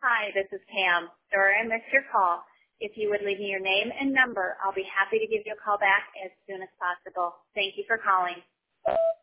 Hi, this is Pam. Sorry I missed your call. If you would leave me your name and number, I'll be happy to give you a call back as soon as possible. Thank you for calling.